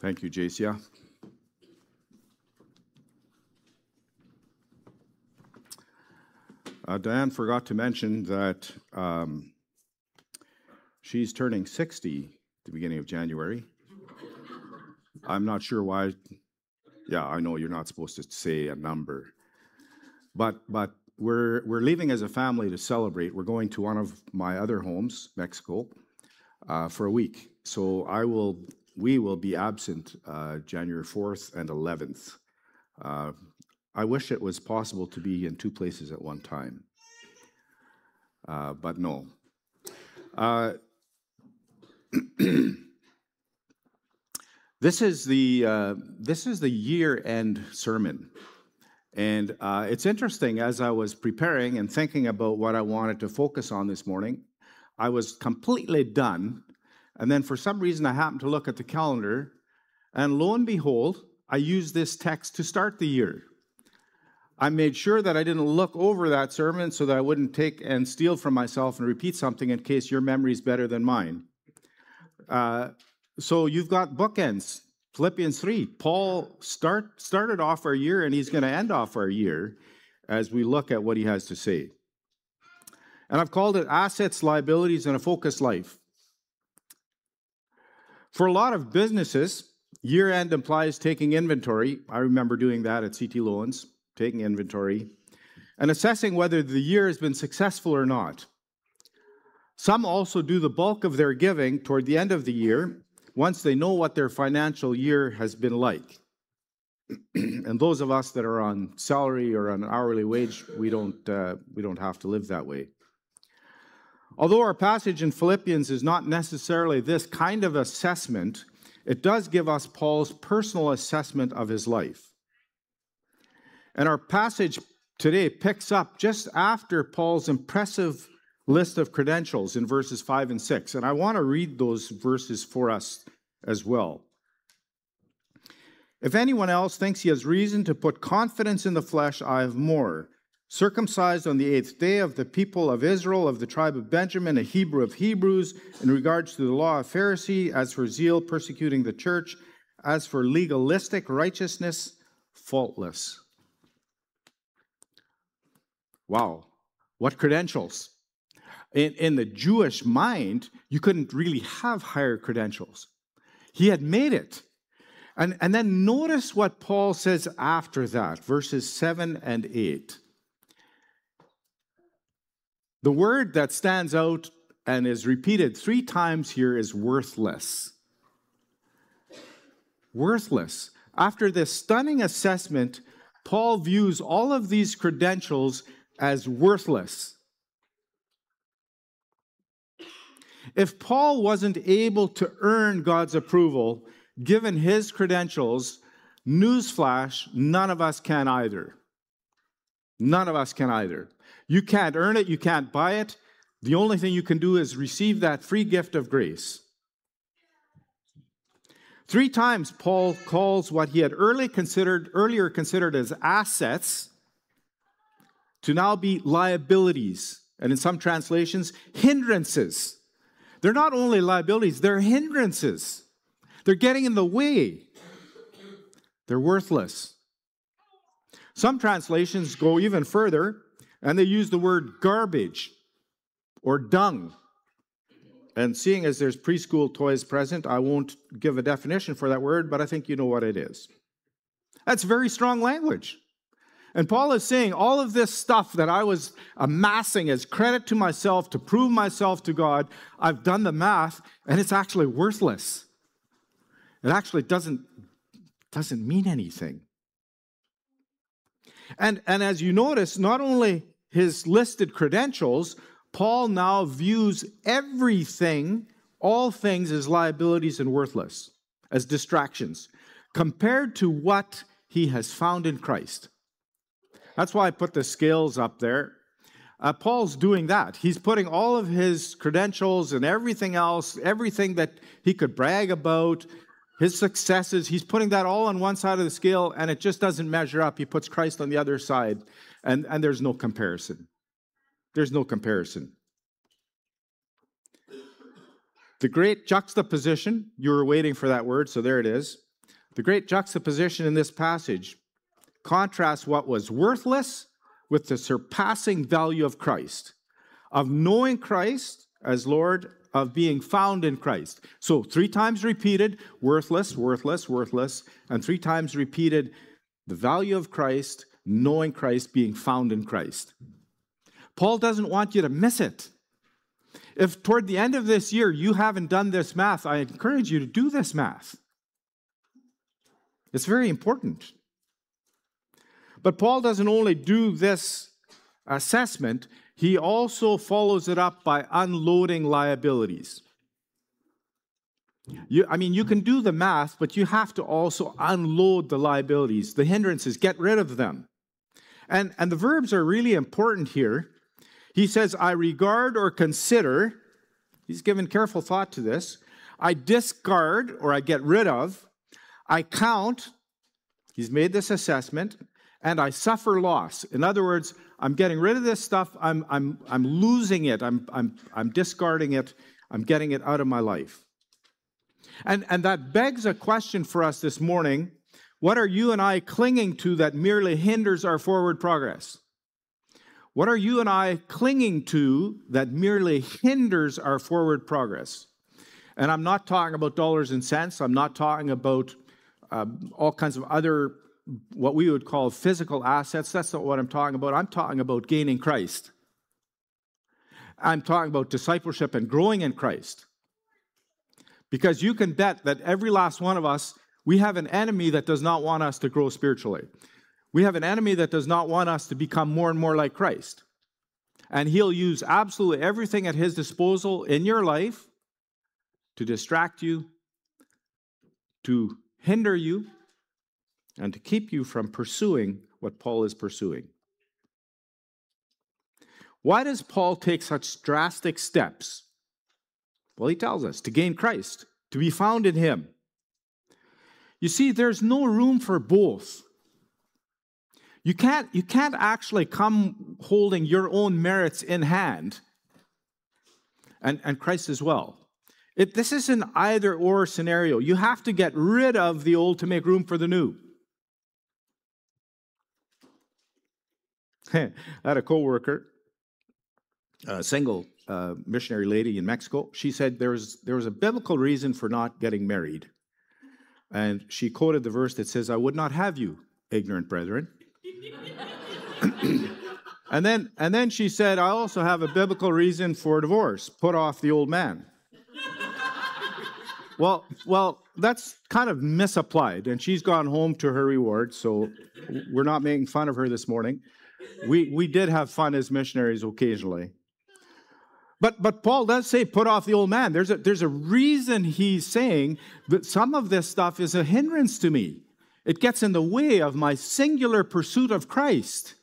Thank you, Jacia. Diane forgot to mention that she's turning 60 at the beginning of January. I'm not sure why. Yeah, I know you're not supposed to say a number. But we're leaving as a family to celebrate. We're going to one of my other homes, Mexico, for a week. So we will be absent January 4th and 11th. I wish it was possible to be in two places at one time, but no. This is the year-end sermon, and it's interesting. As I was preparing and thinking about what I wanted to focus on this morning, I was completely done, and then for some reason I happened to look at the calendar, and lo and behold, I used this text to start the year. I made sure that I didn't look over that sermon so that I wouldn't take and steal from myself and repeat something in case your memory is better than mine. So you've got bookends. Philippians 3. Paul started off our year, and he's going to end off our year as we look at what he has to say. And I've called it Assets, Liabilities, and a Focused Life. For a lot of businesses, year-end implies taking inventory. I remember doing that at CT Loans, taking inventory, and assessing whether the year has been successful or not. Some also do the bulk of their giving toward the end of the year, once they know what their financial year has been like. And those of us that are on salary or on hourly wage, we don't have to live that way. Although our passage in Philippians is not necessarily this kind of assessment, it does give us Paul's personal assessment of his life. And our passage today picks up just after Paul's impressive list of credentials in verses 5 and 6. And I want to read those verses for us as well. If anyone else thinks he has reason to put confidence in the flesh, I have more. Circumcised on the 8th day, of the people of Israel, of the tribe of Benjamin, a Hebrew of Hebrews, in regards to the law of Pharisee, as for zeal, persecuting the church, as for legalistic righteousness, faultless. Wow, what credentials. In the Jewish mind, you couldn't really have higher credentials. He had made it. And then notice what Paul says after that, verses 7 and 8. The word that stands out and is repeated 3 times here is worthless. Worthless. After this stunning assessment, Paul views all of these credentials as worthless. If Paul wasn't able to earn God's approval, given his credentials, newsflash, none of us can either. None of us can either. You can't earn it, you can't buy it. The only thing you can do is receive that free gift of grace. 3 times Paul calls what he had earlier considered as assets to now be liabilities, and in some translations, hindrances. They're not only liabilities, they're hindrances. They're getting in the way. They're worthless. Some translations go even further, and they use the word garbage or dung. And seeing as there's preschool toys present, I won't give a definition for that word, but I think you know what it is. That's very strong language. And Paul is saying all of this stuff that I was amassing as credit to myself to prove myself to God, I've done the math, and it's actually worthless. It actually doesn't mean anything. And as you notice, not only his listed credentials, Paul now views everything, all things, as liabilities and worthless, as distractions, compared to what he has found in Christ. That's why I put the scales up there. Paul's doing that. He's putting all of his credentials and everything else, everything that he could brag about, his successes, he's putting that all on one side of the scale, and it just doesn't measure up. He puts Christ on the other side, and there's no comparison. There's no comparison. The great juxtaposition, you were waiting for that word, so there it is. The great juxtaposition in this passage contrasts what was worthless with the surpassing value of Christ, of knowing Christ as Lord, of being found in Christ. So 3 times repeated, worthless, worthless, worthless, and 3 times repeated, the value of Christ, knowing Christ, being found in Christ. Paul doesn't want you to miss it. If toward the end of this year you haven't done this math, I encourage you to do this math. It's very important. But Paul doesn't only do this assessment, he also follows it up by unloading liabilities. You can do the math, but you have to also unload the liabilities, the hindrances, get rid of them. And the verbs are really important here. He says, I regard or consider, he's given careful thought to this, I discard or I get rid of, I count, he's made this assessment, and I suffer loss. In other words, I'm getting rid of this stuff, I'm losing it, I'm discarding it, I'm getting it out of my life. And that begs a question for us this morning. What are you and I clinging to that merely hinders our forward progress? What are you and I clinging to that merely hinders our forward progress? And I'm not talking about dollars and cents. I'm not talking about all kinds of other, what we would call physical assets. That's not what I'm talking about. I'm talking about gaining Christ. I'm talking about discipleship and growing in Christ. Because you can bet that every last one of us, we have an enemy that does not want us to grow spiritually. We have an enemy that does not want us to become more and more like Christ. And he'll use absolutely everything at his disposal in your life to distract you, to hinder you, and to keep you from pursuing what Paul is pursuing. Why does Paul take such drastic steps? Well, he tells us to gain Christ, to be found in him. You see, there's no room for both. You can't actually come holding your own merits in hand and Christ as well. This is an either-or scenario. You have to get rid of the old to make room for the new. I had a co-worker, a single missionary lady in Mexico. She said there was a biblical reason for not getting married. And she quoted the verse that says, I would not have you, ignorant brethren. And then she said, I also have a biblical reason for divorce. Put off the old man. Well, that's kind of misapplied, and she's gone home to her reward, so we're not making fun of her this morning. We did have fun as missionaries occasionally. But Paul does say, put off the old man. There's a reason he's saying that some of this stuff is a hindrance to me. It gets in the way of my singular pursuit of Christ.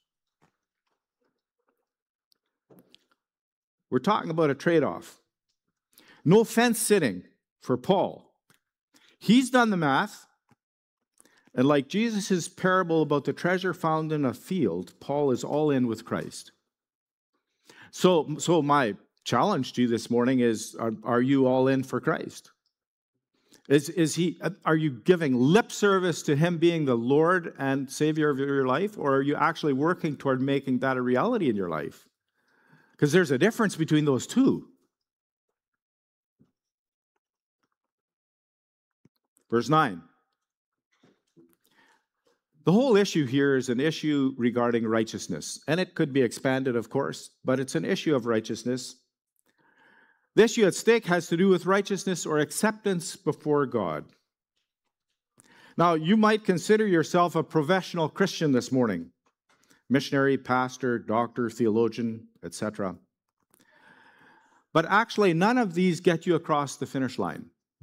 We're talking about a trade-off. No fence sitting for Paul. He's done the math, and like Jesus' parable about the treasure found in a field, Paul is all in with Christ. So my challenge to you this morning is, are you all in for Christ? Are you giving lip service to him being the Lord and Savior of your life, or are you actually working toward making that a reality in your life? Because there's a difference between those two. Verse 9. The whole issue here is an issue regarding righteousness, and it could be expanded, of course, but it's an issue of righteousness. The issue at stake has to do with righteousness or acceptance before God. Now, you might consider yourself a professional Christian this morning, missionary, pastor, doctor, theologian, etc. But actually, none of these get you across the finish line.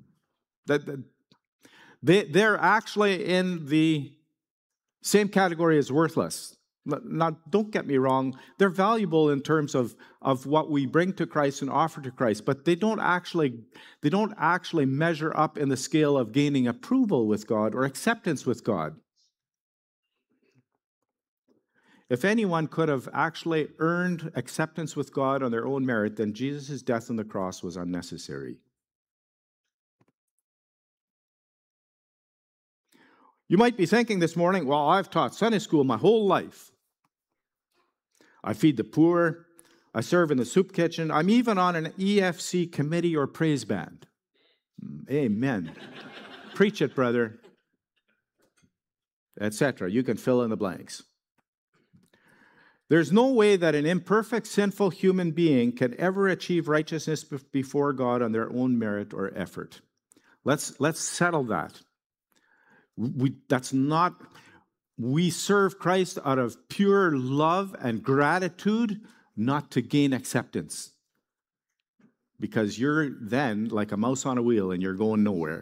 They're actually in the same category as worthless. Now, don't get me wrong, they're valuable in terms of what we bring to Christ and offer to Christ, but they don't actually measure up in the scale of gaining approval with God or acceptance with God. If anyone could have actually earned acceptance with God on their own merit, then Jesus' death on the cross was unnecessary. You might be thinking this morning, well, I've taught Sunday school my whole life. I feed the poor. I serve in the soup kitchen. I'm even on an EFC committee or praise band. Amen. Preach it, brother. Etc. You can fill in the blanks. There's no way that an imperfect, sinful human being can ever achieve righteousness before God on their own merit or effort. Let's settle that. We serve Christ out of pure love and gratitude, not to gain acceptance. Because you're then like a mouse on a wheel and you're going nowhere.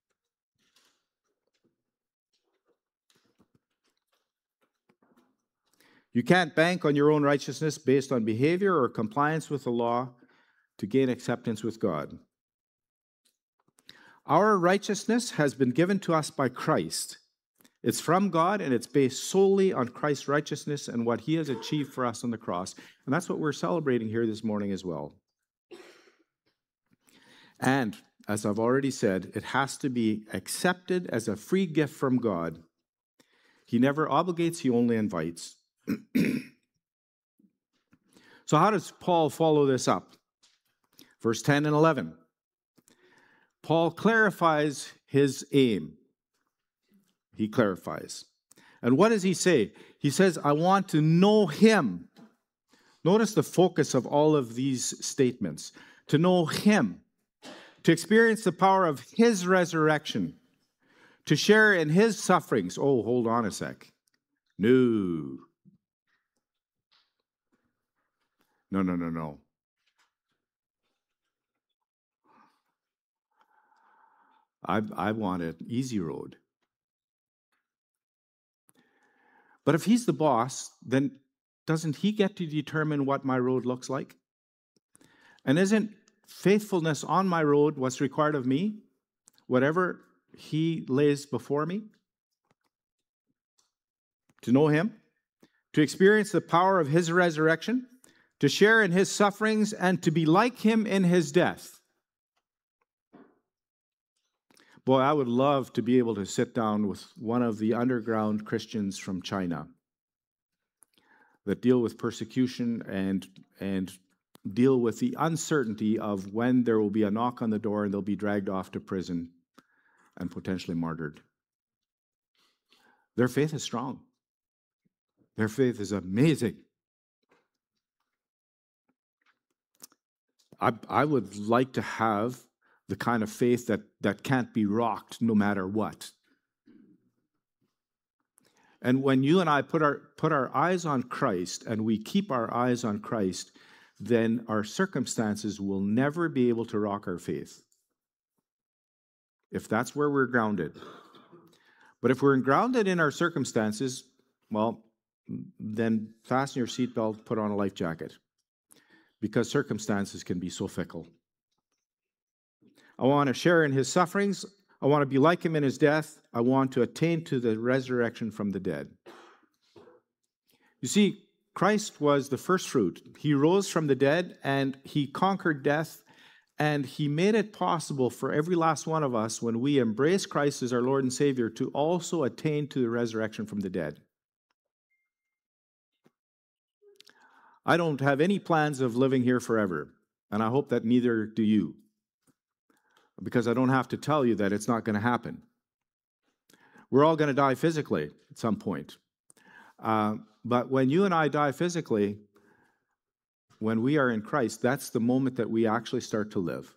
You can't bank on your own righteousness based on behavior or compliance with the law to gain acceptance with God. Our righteousness has been given to us by Christ. It's from God, and it's based solely on Christ's righteousness and what he has achieved for us on the cross. And that's what we're celebrating here this morning as well. And, as I've already said, it has to be accepted as a free gift from God. He never obligates, he only invites. So how does Paul follow this up? Verse 10 and 11. Paul clarifies his aim. He clarifies. And what does he say? He says, I want to know him. Notice the focus of all of these statements. To know him. To experience the power of his resurrection. To share in his sufferings. Oh, hold on a sec. No. No. I want an easy road. But if he's the boss, then doesn't he get to determine what my road looks like? And isn't faithfulness on my road what's required of me? Whatever he lays before me? To know him, to experience the power of his resurrection, to share in his sufferings, and to be like him in his death. Boy, I would love to be able to sit down with one of the underground Christians from China that deal with persecution and deal with the uncertainty of when there will be a knock on the door and they'll be dragged off to prison and potentially martyred. Their faith is strong. Their faith is amazing. I would like to have the kind of faith that can't be rocked no matter what. And when you and I put our eyes on Christ and we keep our eyes on Christ, then our circumstances will never be able to rock our faith. If that's where we're grounded. But if we're grounded in our circumstances, well, then fasten your seatbelt, put on a life jacket. Because circumstances can be so fickle. I want to share in his sufferings. I want to be like him in his death. I want to attain to the resurrection from the dead. You see, Christ was the first fruit. He rose from the dead and he conquered death, and he made it possible for every last one of us, when we embrace Christ as our Lord and Savior, to also attain to the resurrection from the dead. I don't have any plans of living here forever, and I hope that neither do you, because I don't have to tell you that it's not going to happen. We're all going to die physically at some point. But when you and I die physically, when we are in Christ, that's the moment that we actually start to live.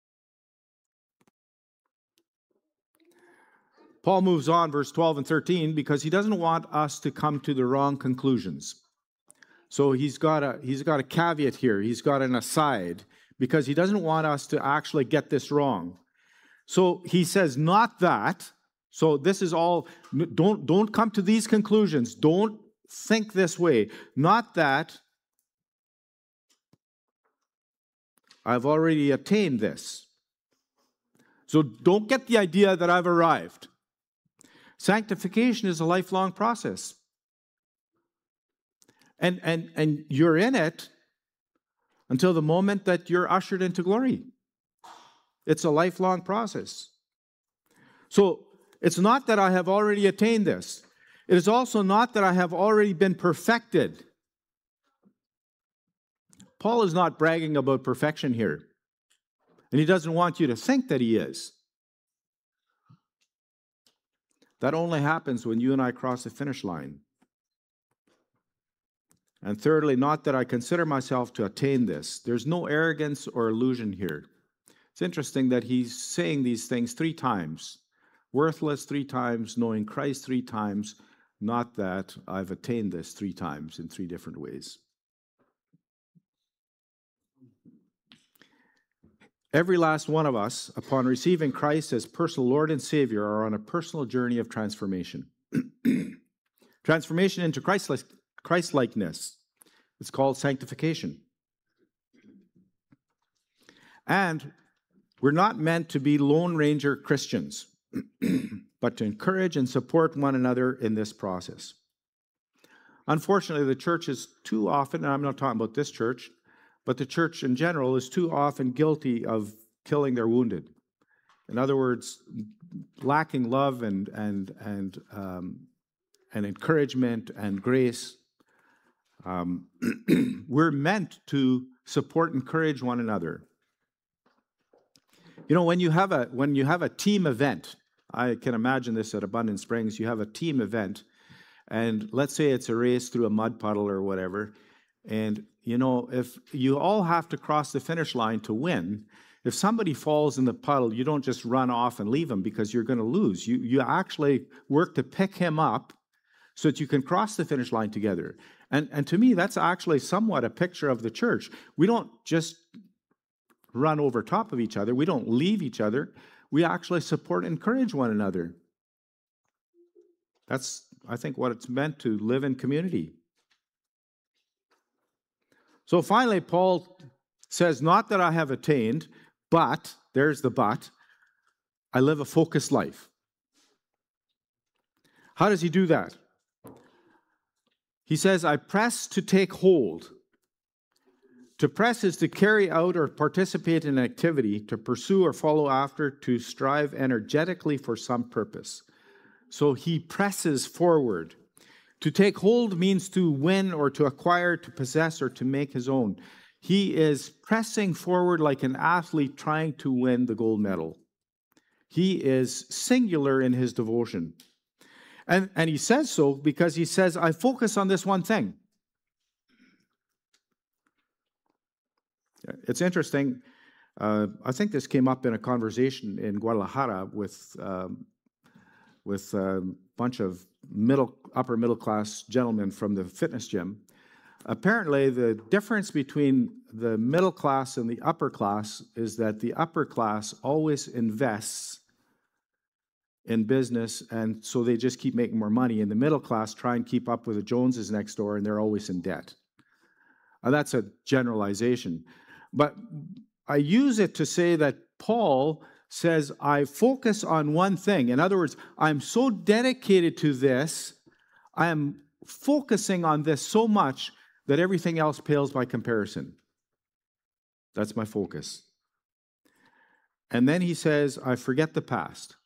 Paul moves on, verse 12 and 13, because he doesn't want us to come to the wrong conclusions. So he's got a caveat here. He's got an aside, because he doesn't want us to actually get this wrong. So he says, not that. So this is all, don't come to these conclusions. Don't think this way. Not that I've already attained this. So don't get the idea that I've arrived. Sanctification is a lifelong process. And you're in it until the moment that you're ushered into glory. It's a lifelong process. So It's not that I have already attained this. It is also not that I have already been perfected. Paul is not bragging about perfection here. And he doesn't want you to think that he is. That only happens when you and I cross the finish line. And thirdly, not that I consider myself to attain this. There's no arrogance or illusion here. It's interesting that he's saying these things 3 times. Worthless 3 times, knowing Christ 3 times, not that I've attained this 3 times in 3 different ways. Every last one of us, upon receiving Christ as personal Lord and Savior, are on a personal journey of transformation. Transformation into Christ-likeness. It's called sanctification. And we're not meant to be Lone Ranger Christians, but to encourage and support one another in this process. Unfortunately, the church is too often, and I'm not talking about this church, but the church in general is too often guilty of killing their wounded. In other words, lacking love and encouragement and grace. We're meant to support and encourage one another. You know, when you have a team event, I can imagine this at Abundant Springs, you have a team event, and let's say it's a race through a mud puddle or whatever, and you know, if you all have to cross the finish line to win, if somebody falls in the puddle, you don't just run off and leave him because you're going to lose. You actually work to pick him up so that you can cross the finish line together. And to me, that's actually somewhat a picture of the church. We don't just run over top of each other. We don't leave each other. We actually support and encourage one another. That's, I think, what it's meant to live in community. So finally, Paul says, not that I have attained, but, there's the but, I live a focused life. How does he do that? He says, I press to take hold. To press is to carry out or participate in activity, to pursue or follow after, to strive energetically for some purpose. So he presses forward. To take hold means to win or to acquire, to possess or to make his own. He is pressing forward like an athlete trying to win the gold medal. He is singular in his devotion. And he says so because he says, I focus on this one thing. It's interesting. I think this came up in a conversation in Guadalajara with a bunch of upper middle class gentlemen from the fitness gym. Apparently, the difference between the middle class and the upper class is that the upper class always invests in business, and so they just keep making more money. And the middle class try and keep up with the Joneses next door, and they're always in debt. That's a generalization. But I use it to say that Paul says, I focus on one thing. In other words, I'm so dedicated to this, I am focusing on this so much that everything else pales by comparison. That's my focus. And then he says, I forget the past.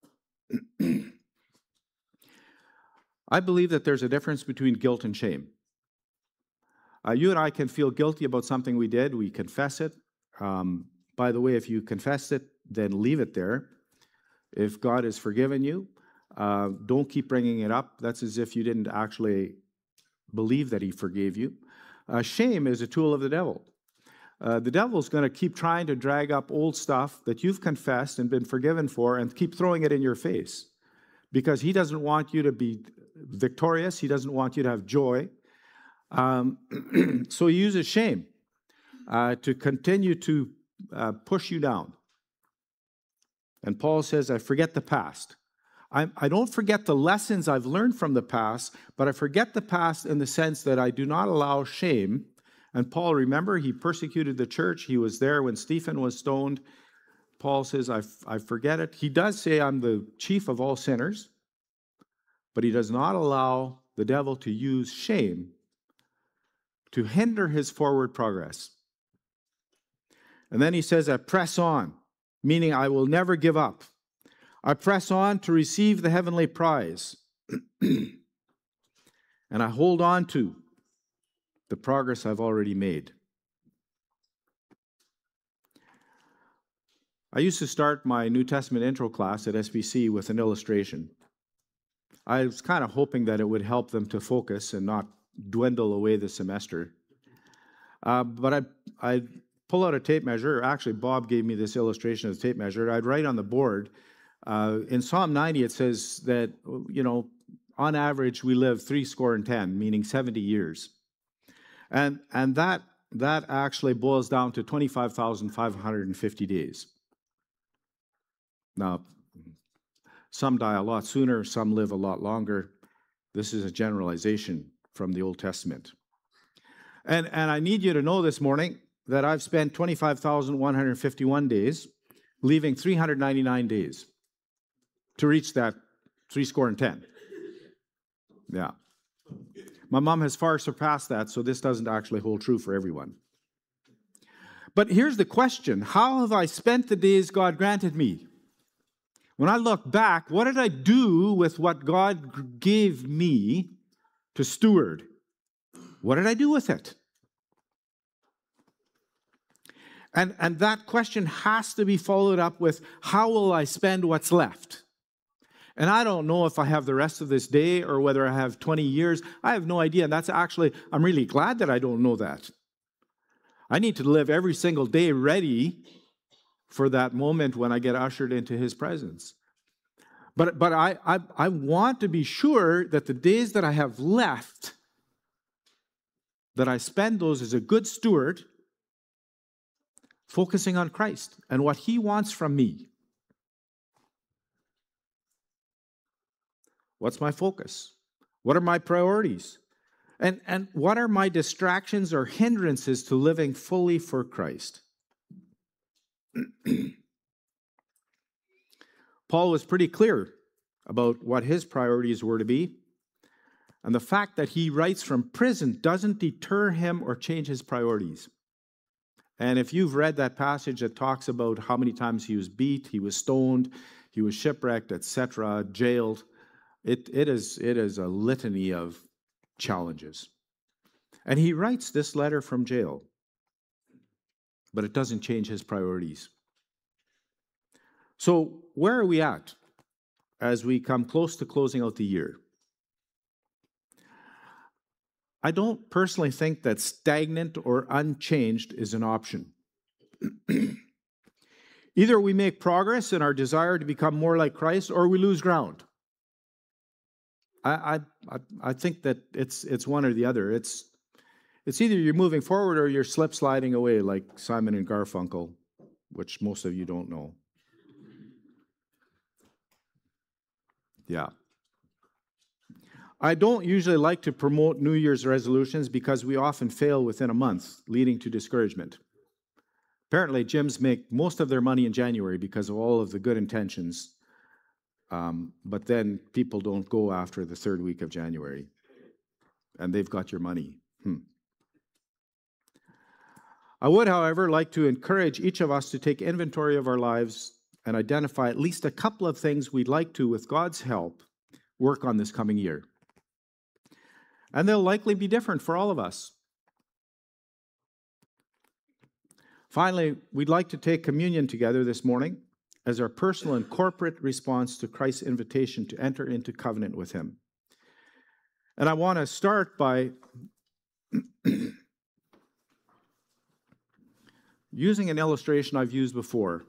I believe that there's a difference between guilt and shame. You and I can feel guilty about something we did. We confess it. By the way, if you confess it, then leave it there. If God has forgiven you, don't keep bringing it up. That's as if you didn't actually believe that he forgave you. Shame is a tool of the devil. The devil's going to keep trying to drag up old stuff that you've confessed and been forgiven for and keep throwing it in your face because he doesn't want you to be victorious. He doesn't want you to have joy. So he uses shame to continue to push you down. And Paul says, I forget the past. I don't forget the lessons I've learned from the past, but I forget the past in the sense that I do not allow shame. And Paul, remember, he persecuted the church. He was there when Stephen was stoned. Paul says, I forget it. He does say, I'm the chief of all sinners, but he does not allow the devil to use shame to hinder his forward progress. And then he says, I press on, meaning I will never give up. I press on to receive the heavenly prize, and I hold on to the progress I've already made. I used to start my New Testament intro class at SBC with an illustration. I was kind of hoping that it would help them to focus and not dwindle away the semester. But I'd pull out a tape measure. Actually, Bob gave me this illustration of the tape measure. I'd write on the board. In Psalm 90, it says that, on average, we live 70, meaning 70 years. And that actually boils down to 25,550 days. Now, some die a lot sooner, some live a lot longer. This is a generalization from the Old Testament. And I need you to know this morning that I've spent 25,151 days, leaving 399 days to reach that 70. Yeah. My mom has far surpassed that, so this doesn't actually hold true for everyone. But here's the question: how have I spent the days God granted me? When I look back, what did I do with what God gave me to steward? What did I do with it? And that question has to be followed up with, how will I spend what's left? And I don't know if I have the rest of this day or whether I have 20 years. I have no idea. And I'm really glad that I don't know that. I need to live every single day ready for that moment when I get ushered into His presence. But I want to be sure that the days that I have left, that I spend those as a good steward, focusing on Christ and what He wants from me. What's my focus? What are my priorities? And what are my distractions or hindrances to living fully for Christ? Paul was pretty clear about what his priorities were to be. And the fact that he writes from prison doesn't deter him or change his priorities. And if you've read that passage that talks about how many times he was beat, he was stoned, he was shipwrecked, etc., jailed, it is a litany of challenges. And he writes this letter from jail, but it doesn't change his priorities. So where are we at as we come close to closing out the year? I don't personally think that stagnant or unchanged is an option. Either we make progress in our desire to become more like Christ, or we lose ground. I think that it's one or the other. It's either you're moving forward or you're slip sliding away, like Simon and Garfunkel, which most of you don't know. Yeah. I don't usually like to promote New Year's resolutions because we often fail within a month, leading to discouragement. Apparently, gyms make most of their money in January because of all of the good intentions, but then people don't go after the third week of January, and they've got your money. I would, however, like to encourage each of us to take inventory of our lives and identify at least a couple of things we'd like to, with God's help, work on this coming year. And they'll likely be different for all of us. Finally, we'd like to take communion together this morning as our personal and corporate response to Christ's invitation to enter into covenant with Him. And I want to start by using an illustration I've used before.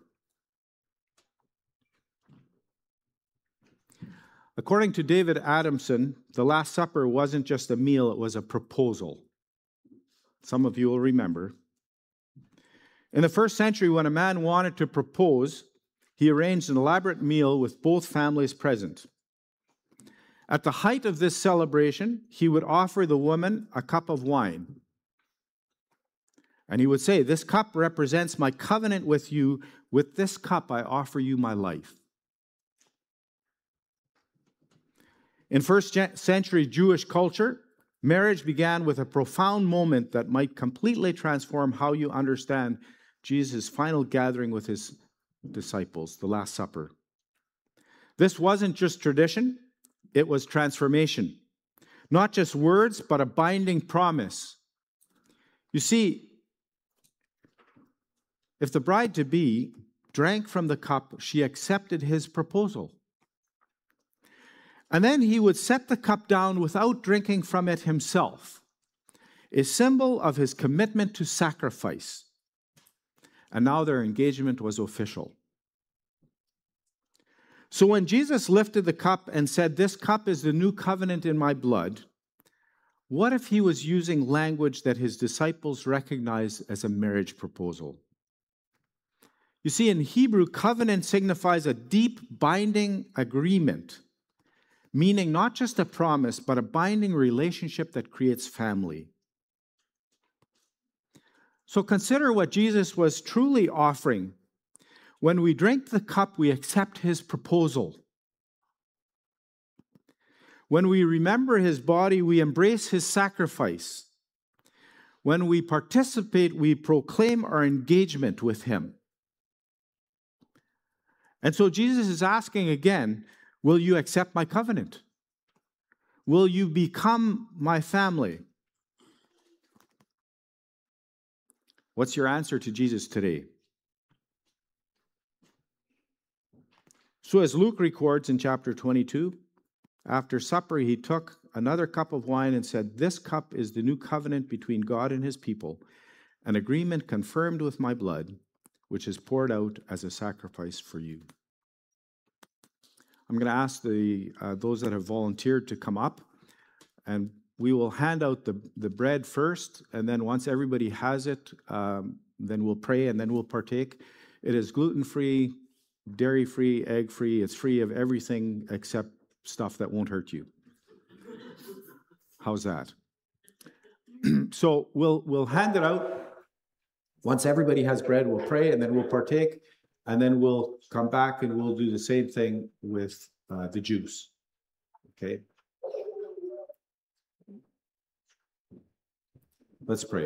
According to David Adamson, the Last Supper wasn't just a meal, it was a proposal. Some of you will remember. In the first century, when a man wanted to propose, he arranged an elaborate meal with both families present. At the height of this celebration, he would offer the woman a cup of wine. And he would say, "This cup represents my covenant with you. With this cup, I offer you my life." In first century Jewish culture, marriage began with a profound moment that might completely transform how you understand Jesus' final gathering with His disciples, the Last Supper. This wasn't just tradition, it was transformation. Not just words, but a binding promise. You see, if the bride-to-be drank from the cup, she accepted his proposal. And then he would set the cup down without drinking from it himself, a symbol of his commitment to sacrifice. And now their engagement was official. So when Jesus lifted the cup and said, "This cup is the new covenant in my blood," what if he was using language that his disciples recognized as a marriage proposal? You see, in Hebrew, covenant signifies a deep binding agreement, meaning not just a promise, but a binding relationship that creates family. So consider what Jesus was truly offering. When we drink the cup, we accept his proposal. When we remember his body, we embrace his sacrifice. When we participate, we proclaim our engagement with him. And so Jesus is asking again, will you accept my covenant? Will you become my family? What's your answer to Jesus today? So as Luke records in chapter 22, after supper he took another cup of wine and said, "This cup is the new covenant between God and his people, an agreement confirmed with my blood, which is poured out as a sacrifice for you." I'm going to ask those that have volunteered to come up, and we will hand out the bread first, and then once everybody has it, then we'll pray, and then we'll partake. It is gluten-free, dairy-free, egg-free. It's free of everything except stuff that won't hurt you. How's that? So we'll hand it out. Once everybody has bread, we'll pray, and then we'll partake, and then we'll come back and we'll do the same thing with the juice. Okay? Let's pray.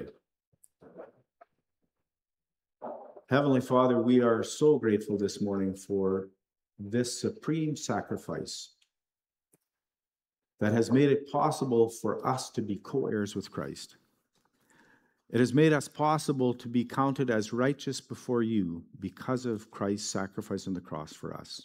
Heavenly Father, we are so grateful this morning for this supreme sacrifice that has made it possible for us to be co-heirs with Christ. It has made us possible to be counted as righteous before you because of Christ's sacrifice on the cross for us.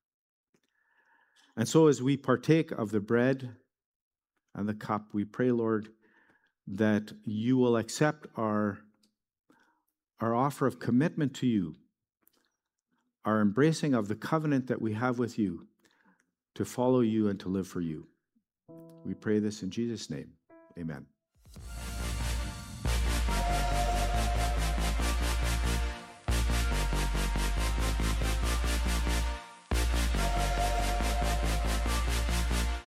And so as we partake of the bread and the cup, we pray, Lord, that you will accept our offer of commitment to you, our embracing of the covenant that we have with you, to follow you and to live for you. We pray this in Jesus' name. Amen.